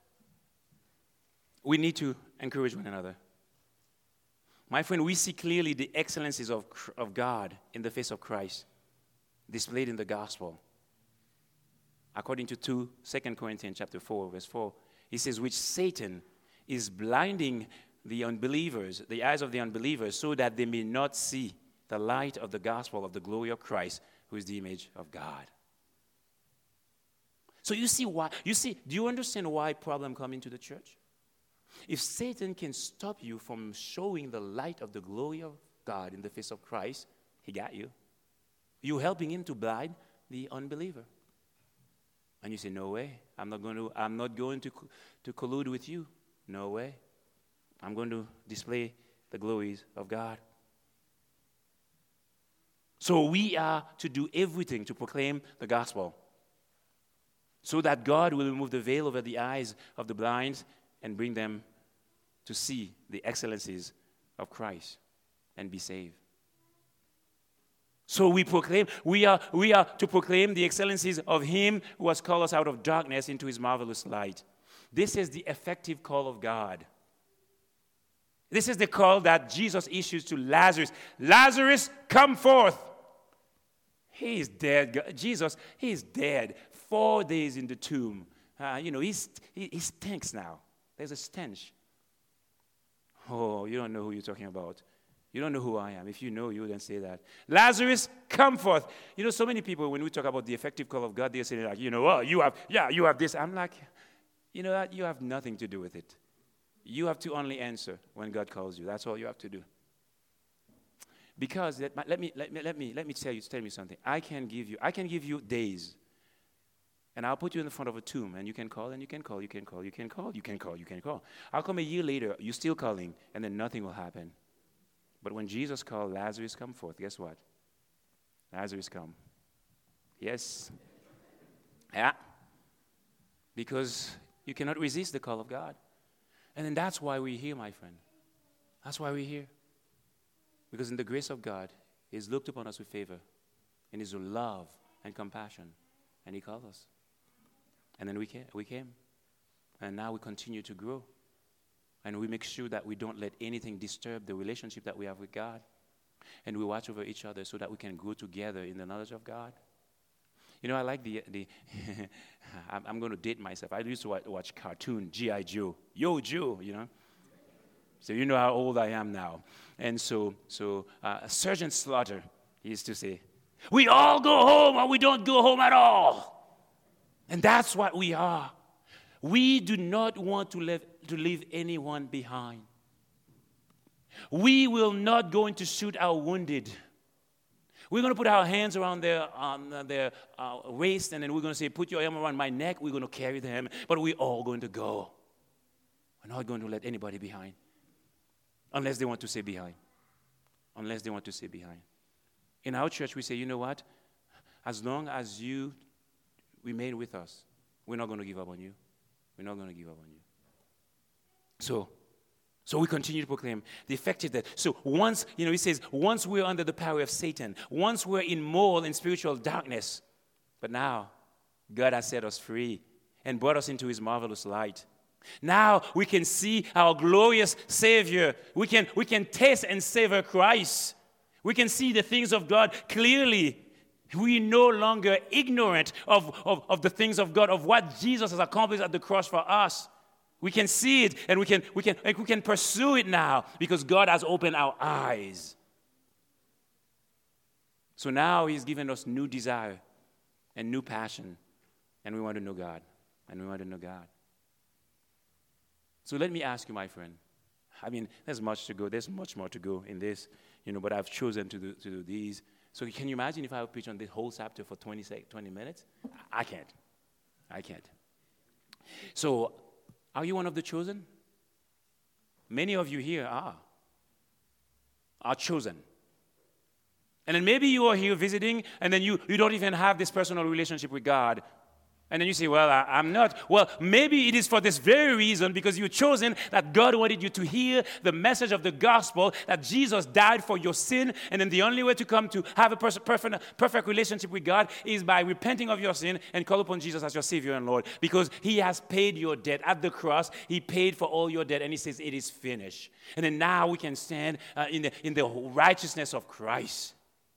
we need to encourage one another. My friend, we see clearly the excellencies of, of God in the face of Christ, displayed in the gospel. According to Second Corinthians chapter four, verse four, he says, which Satan is blinding the unbelievers, the eyes of the unbelievers, so that they may not see the light of the gospel of the glory of Christ, who is the image of God. So you see why, you see, do you understand why problems come into the church? If Satan can stop you from showing the light of the glory of God in the face of Christ, he got you. You're helping him to blind the unbeliever. And you say, no way. I'm not going to, I'm not going to, to collude with you. No way. I'm going to display the glories of God. So we are to do everything to proclaim the gospel, so that God will remove the veil over the eyes of the blind and bring them to see the excellencies of Christ and be saved. So we proclaim, we are, we are to proclaim the excellencies of Him who has called us out of darkness into His marvelous light. This is the effective call of God. This is the call that Jesus issues to Lazarus. Lazarus, come forth. He is dead. Jesus, he is dead. Four days in the tomb. Uh, you know, he's, he, he stinks now. There's a stench. Oh, you don't know who you're talking about. You don't know who I am. If you know, you wouldn't say that. Lazarus, come forth. You know, so many people, when we talk about the effective call of God, they say, like, you know, oh, you have, yeah, you have this. I'm like, you know what? You have nothing to do with it. You have to only answer when God calls you. That's all you have to do. Because let, let me let me let me let me tell you tell me something. I can give you I can give you days. And I'll put you in the front of a tomb, and you can call, and you can call, you can call, you can call, you can call, you can call. I'll come a year later, you're still calling, and then nothing will happen. But when Jesus called Lazarus, come forth, guess what? Lazarus, come. Yes. Yeah. Because you cannot resist the call of God. And then that's why we're here, my friend. That's why we're here. Because in the grace of God, He's looked upon us with favor, in His love and compassion, and He called us. And then we came, we came. And now we continue to grow. And we make sure that we don't let anything disturb the relationship that we have with God. And we watch over each other so that we can grow together in the knowledge of God. You know, I like the, the I'm, I'm going to date myself. I used to watch, watch cartoon, G I Joe. Yo, Joe, you know. So you know how old I am now. And so, so uh, Sergeant Slaughter used to say, we all go home or we don't go home at all. And that's what we are. We do not want to leave, to leave anyone behind. We will not go in to shoot our wounded. We're going to put our hands around their, um, their uh, waist, and then we're going to say, put your arm around my neck. We're going to carry them, but we're all going to go. We're not going to let anybody behind, unless they want to stay behind. unless they want to stay behind. In our church, we say, you know what? As long as you remain with us, we're not going to give up on you. We're not going to give up on you. So, so we continue to proclaim the effective death. So once, you know, he says, once we're under the power of Satan, once we're in moral and spiritual darkness, but now God has set us free and brought us into his marvelous light. Now we can see our glorious Savior. We can, we can taste and savor Christ. We can see the things of God clearly. We're no longer ignorant of, of, of the things of God, of what Jesus has accomplished at the cross for us. We can see it, and we can, we can, we can pursue it now because God has opened our eyes. So now he's given us new desire and new passion, and we want to know God, and we want to know God. So let me ask you, my friend. I mean, there's much to go. There's much more to go in this, you know, but I've chosen to do, to do these. So can you imagine if I would preach on this whole chapter for twenty, twenty minutes? I can't. I can't. So are you one of the chosen? Many of you here are. Are chosen. And then maybe you are here visiting, and then you, you don't even have this personal relationship with God. And then you say, well, I, I'm not. Well, maybe it is for this very reason, because you've chosen that God wanted you to hear the message of the gospel, that Jesus died for your sin, and then the only way to come to have a pers- perfect, perfect relationship with God is by repenting of your sin and call upon Jesus as your Savior and Lord, because he has paid your debt. At the cross, he paid for all your debt, and he says, it is finished. And then now we can stand uh, in, the, in the righteousness of Christ.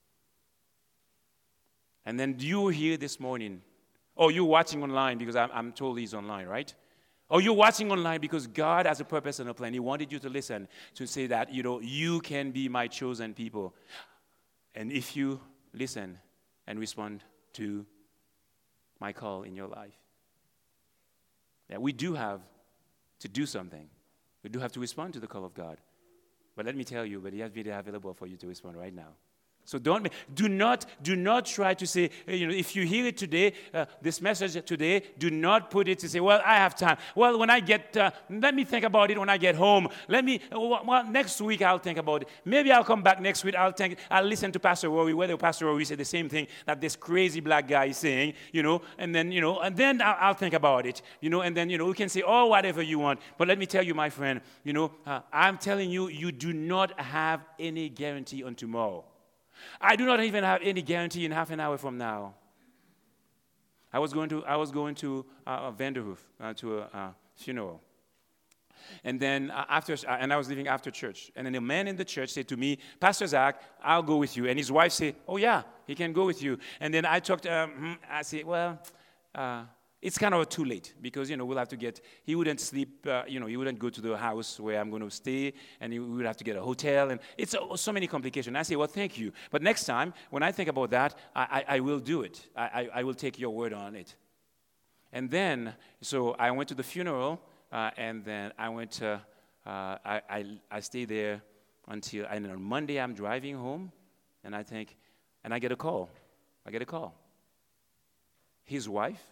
And then you here this morning, or you're watching online because I'm, I'm told he's online, right? Or you're watching online because God has a purpose and a plan. He wanted you to listen, to say that, you know, you can be my chosen people. And if you listen and respond to my call in your life, yeah, we do have to do something. We do have to respond to the call of God. But let me tell you, but he has been available for you to respond right now. So don't, do not, do not try to say, you know, if you hear it today, uh, this message today, do not put it to say, well, I have time. Well, when I get, uh, let me think about it when I get home. Let me, well, next week I'll think about it. Maybe I'll come back next week. I'll think, I'll listen to Pastor Rory, whether Pastor Rory said the same thing that this crazy black guy is saying, you know, and then, you know, and then I'll, I'll think about it, you know, and then, you know, we can say, oh, whatever you want. But let me tell you, my friend, you know, uh, I'm telling you, you do not have any guarantee on tomorrow. I do not even have any guarantee in half an hour from now. I was going to I was going to uh, Vanderhoof uh, to a uh, funeral, and then uh, after uh, and I was leaving after church, and then a man in the church said to me, Pastor Zach, I'll go with you, and his wife said, oh yeah, he can go with you, and then I talked. Um, I said, well. Uh, It's kind of too late because, you know, we'll have to get, he wouldn't sleep, uh, you know, he wouldn't go to the house where I'm going to stay, and he, we would have to get a hotel, and it's uh, so many complications. I say, well, thank you. But next time, when I think about that, I, I, I will do it. I, I, I will take your word on it. And then, so I went to the funeral, uh, and then I went to, uh, I, I, I stayed there until, and on Monday I'm driving home, and I think, and I get a call. I get a call. His wife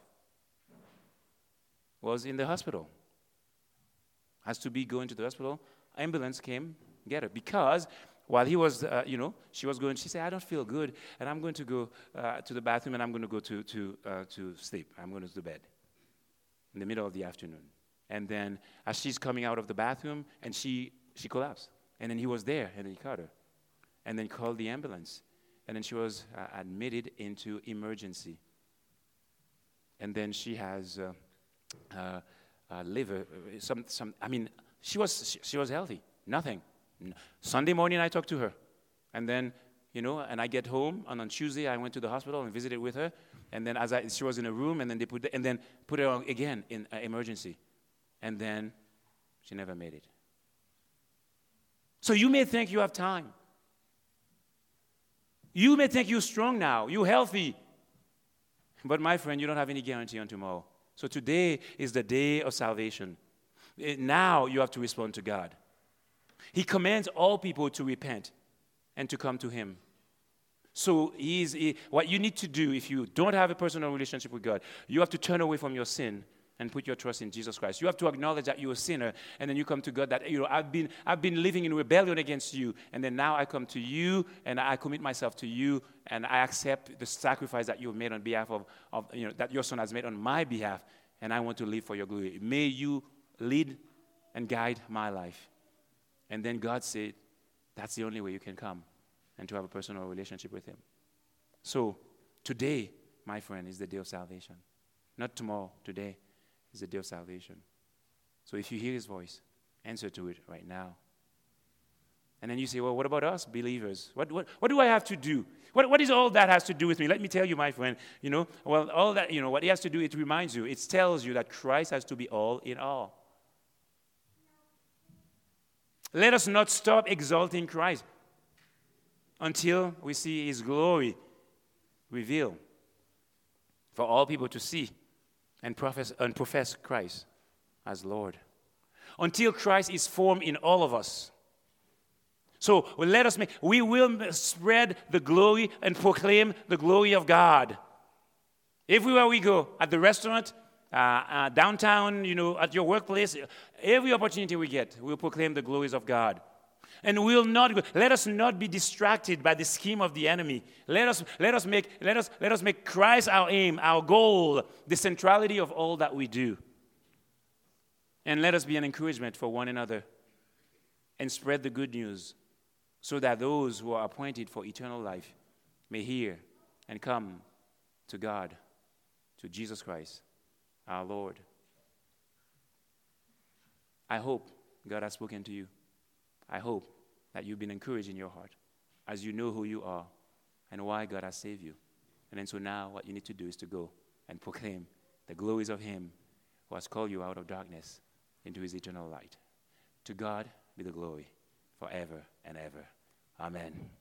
was in the hospital. Has to be going to the hospital. Ambulance came, get her. Because while he was, uh, you know, she was going, she said, I don't feel good, and I'm going to go uh, to the bathroom, and I'm going to go to to uh, to sleep. I'm going to the bed in the middle of the afternoon. And then as she's coming out of the bathroom, and she, she collapsed. And then he was there, and he caught her. And then called the ambulance. And then she was uh, admitted into emergency. And then she has... Uh, Uh, uh, liver, some, some. I mean, she was she, she was healthy. Nothing. No. Sunday morning, I talked to her, and then, you know, and I get home, and on Tuesday, I went to the hospital and visited with her, and then as I, she was in a room, and then they put, the, and then put her on again in uh, emergency, and then she never made it. So you may think you have time. You may think you're strong now, you're healthy, but my friend, you don't have any guarantee on tomorrow. So today is the day of salvation. Now you have to respond to God. He commands all people to repent and to come to him. So he's, he, what you need to do if you don't have a personal relationship with God, you have to turn away from your sin and put your trust in Jesus Christ. You have to acknowledge that you're a sinner, and then you come to God that, you know, I've been, I've been living in rebellion against you, and then now I come to you, and I commit myself to you, and I accept the sacrifice that you've made on behalf of, of you know, that your Son has made on my behalf, and I want to live for your glory. May you lead and guide my life. And then God said, that's the only way you can come and to have a personal relationship with him. So today, my friend, is the day of salvation. Not tomorrow, today is the day of salvation. So if you hear his voice, answer to it right now. And then you say, well, what about us believers? What, what, what do I have to do? What, what is all that has to do with me? Let me tell you, my friend, you know, well, all that, you know, what he has to do, it reminds you, it tells you that Christ has to be all in all. Let us not stop exalting Christ until we see his glory revealed for all people to see and profess, and profess Christ as Lord. Until Christ is formed in all of us. So well, let us make, we will spread the glory and proclaim the glory of God. Everywhere we go, at the restaurant, uh, uh, downtown, you know, at your workplace, every opportunity we get, we'll proclaim the glories of God. And we'll not let us not be distracted by the scheme of the enemy. Let us let us make let us let us make Christ our aim, our goal, the centrality of all that we do. And let us be an encouragement for one another and spread the good news so that those who are appointed for eternal life may hear and come to God, to Jesus Christ, our Lord. I hope God has spoken to you. I hope that you've been encouraged in your heart as you know who you are and why God has saved you. And then so now what you need to do is to go and proclaim the glories of him who has called you out of darkness into his eternal light. To God be the glory forever and ever. Amen.